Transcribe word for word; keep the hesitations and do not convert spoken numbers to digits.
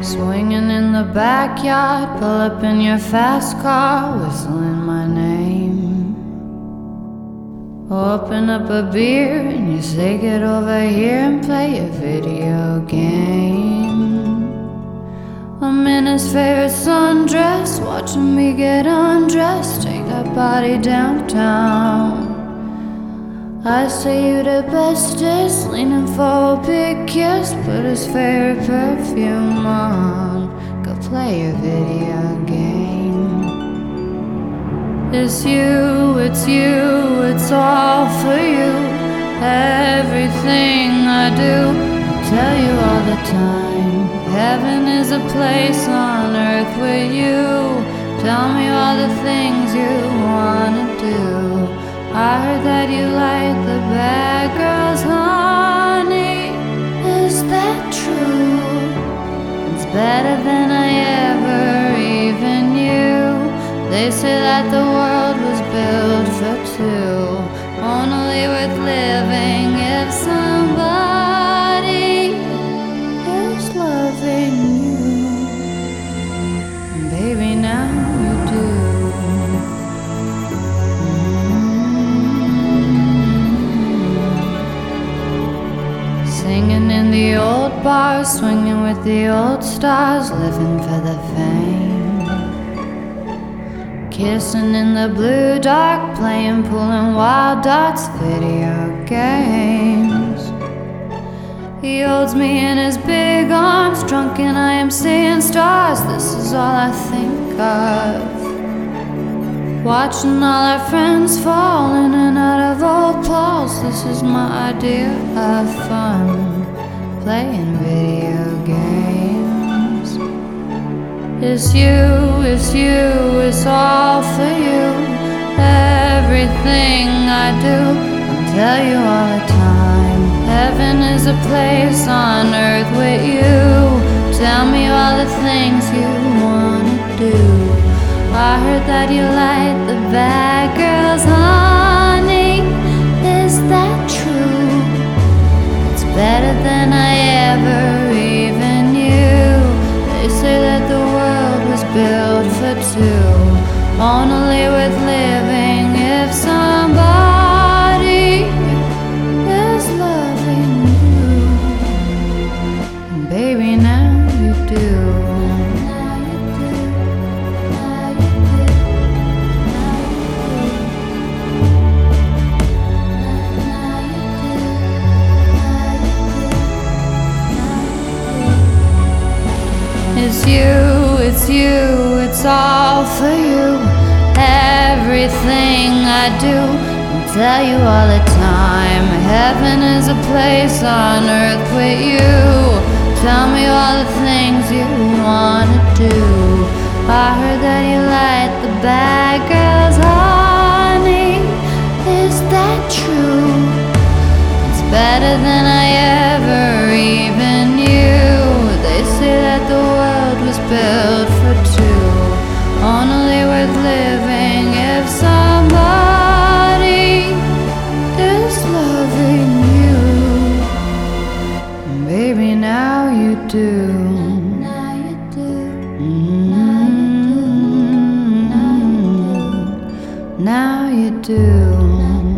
Swinging in the backyard, pull up in your fast car, whistling my name. Open up a beer and you say get over here and play a video game. I'm in his favorite sundress, watching me get undressed, take that body downtown. I say you the bestest, leaning for a big kiss, put his favorite perfume on, go play a video game. It's you, it's you, it's all for you. Everything I do, I tell you all the time. Heaven is a place on earth with you. Tell me all the things you wanna do. I heard that you like the bad girls, honey. Is that true? It's better than I ever even knew. They say that the world was built for two, only worth living if somebody is loving you. Baby, now you do. Singing in the old bars, swinging with the old stars, living for the fame. Kissing in the blue dark, playing pool and wild dots, video games. He holds me in his big arms, drunk and I am seeing stars. This is all I think of. Watching all our friends fall in and out of old Pauls. This is my idea of fun, playing video games. It's you, it's you, it's all for you. Everything I do, I'll tell you all the time. Heaven is a place on earth with you. Tell me all the things you wanna do. I heard that you like the bad girls, honey. Is that true? It's better than I ever even knew. They say that the world was built for two, only worth living if somebody is loving you. And baby, now you do. It's you, it's you, it's all for you. Everything I do, I'll tell you all the time. Heaven is a place on earth with you. Tell me all the things you wanna do. I heard that you like the bad girls, honey. Is that true? It's better than I ever even knew. They say that the world was built for two, only worth living if somebody is loving you. Baby, now you do. Now you do. Mm-hmm. Now you do.